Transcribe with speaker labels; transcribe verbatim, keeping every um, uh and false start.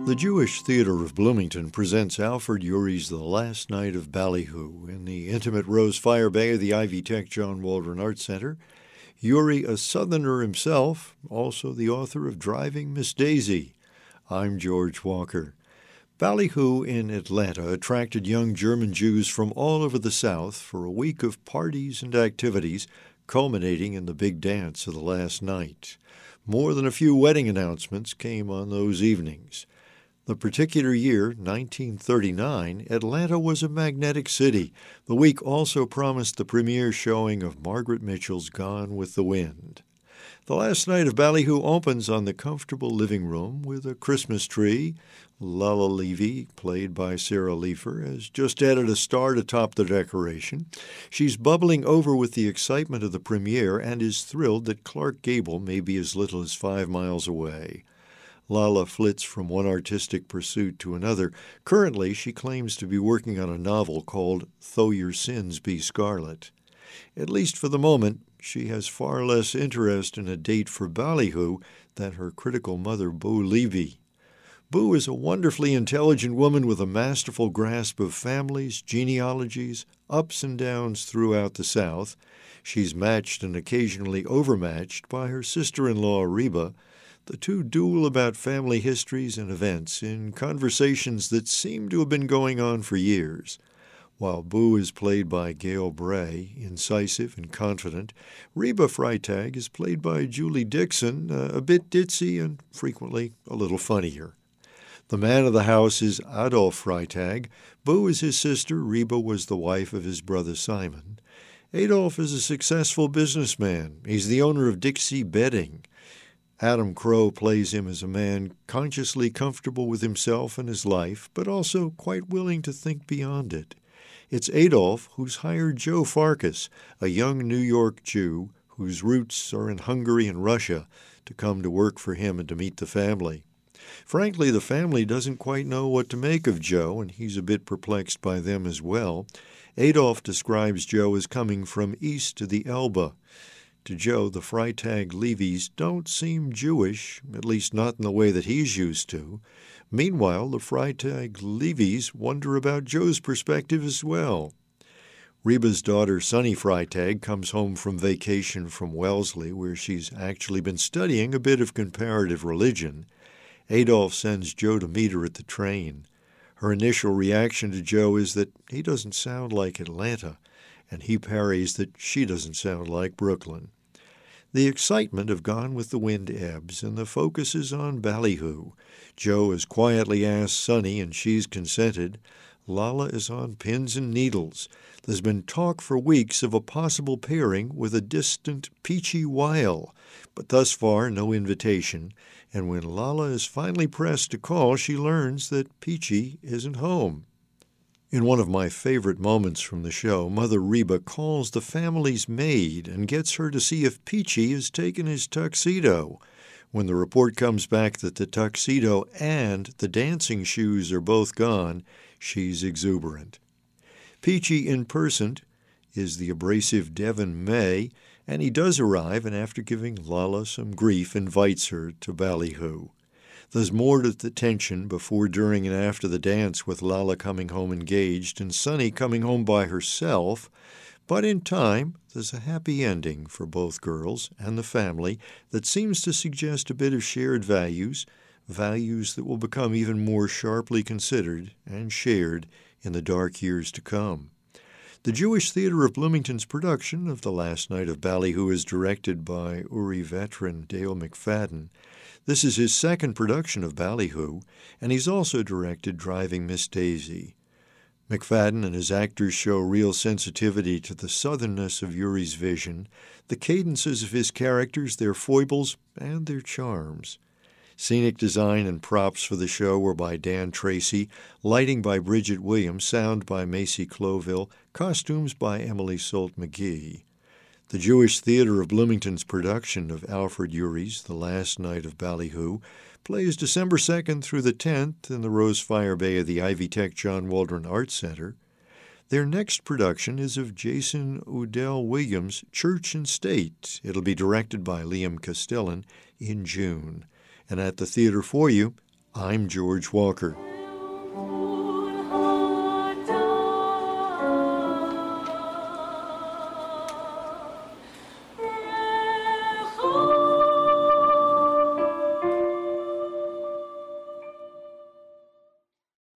Speaker 1: The Jewish Theater of Bloomington presents Alfred Uhry's The Last Night of Ballyhoo in the intimate Rose Fire Bay of the Ivy Tech John Waldron Art Center. Uhry, a Southerner himself, also the author of Driving Miss Daisy. I'm George Walker. Ballyhoo in Atlanta attracted young German Jews from all over the South for a week of parties and activities, culminating in the big dance of the last night. More than a few wedding announcements came on those evenings. The particular year, nineteen thirty-nine, Atlanta was a magnetic city. The week also promised the premiere showing of Margaret Mitchell's Gone with the Wind. The Last Night of Ballyhoo opens on the comfortable living room with a Christmas tree. Lalla Levy, played by Sarah Leifer, has just added a star to top the decoration. She's bubbling over with the excitement of the premiere and is thrilled that Clark Gable may be as little as five miles away. Lalla flits from one artistic pursuit to another. Currently, she claims to be working on a novel called Though Your Sins Be Scarlet. At least for the moment, she has far less interest in a date for Ballyhoo than her critical mother, Boo Levy. Boo is a wonderfully intelligent woman with a masterful grasp of families, genealogies, ups and downs throughout the South. She's matched and occasionally overmatched by her sister-in-law, Reba. The two duel about family histories and events in conversations that seem to have been going on for years. While Boo is played by Gail Bray, incisive and confident, Reba Freitag is played by Julie Dixon, uh, a bit ditzy and frequently a little funnier. The man of the house is Adolf Freitag. Boo is his sister. Reba was the wife of his brother Simon. Adolf is a successful businessman. He's the owner of Dixie Bedding. Adam Crow plays him as a man consciously comfortable with himself and his life, but also quite willing to think beyond it. It's Adolf who's hired Joe Farkas, a young New York Jew whose roots are in Hungary and Russia, to come to work for him and to meet the family. Frankly, the family doesn't quite know what to make of Joe, and he's a bit perplexed by them as well. Adolf describes Joe as coming from east to the Elbe. To Joe, the Freitag Levys don't seem Jewish, at least not in the way that he's used to. Meanwhile, the Freitag Levys wonder about Joe's perspective as well. Reba's daughter, Sunny Freitag, comes home from vacation from Wellesley, where she's actually been studying a bit of comparative religion. Adolf sends Joe to meet her at the train. Her initial reaction to Joe is that he doesn't sound like Atlanta, and he parries that she doesn't sound like Brooklyn. The excitement of Gone with the Wind ebbs, and the focus is on Ballyhoo. Joe has quietly asked Sunny, and she's consented. Lalla is on pins and needles. There's been talk for weeks of a possible pairing with a distant Peachy Weil, but thus far no invitation, and when Lalla is finally pressed to call, she learns that Peachy isn't home. In one of my favorite moments from the show, Mother Reba calls the family's maid and gets her to see if Peachy has taken his tuxedo. When the report comes back that the tuxedo and the dancing shoes are both gone, she's exuberant. Peachy in person is the abrasive Devin May, and he does arrive, and after giving Lalla some grief, invites her to Ballyhoo. There's more to the tension before, during, and after the dance, with Lalla coming home engaged and Sunny coming home by herself. But in time, there's a happy ending for both girls and the family that seems to suggest a bit of shared values, values that will become even more sharply considered and shared in the dark years to come. The Jewish Theater of Bloomington's production of The Last Night of Ballyhoo is directed by Uhry veteran Dale McFadden. This is his second production of Ballyhoo, and he's also directed Driving Miss Daisy. McFadden and his actors show real sensitivity to the southernness of Uhry's vision, the cadences of his characters, their foibles, and their charms. Scenic design and props for the show were by Dan Tracy, lighting by Bridget Williams, sound by Macy Cloville, costumes by Emily Solt McGee. The Jewish Theater of Bloomington's production of Alfred Uhry's The Last Night of Ballyhoo plays December second through the tenth in the Rose Fire Bay of the Ivy Tech John Waldron Art Center. Their next production is of Jason Udell Williams' Church and State. It'll be directed by Liam Castellan in June. And at the theater for you, I'm George Walker.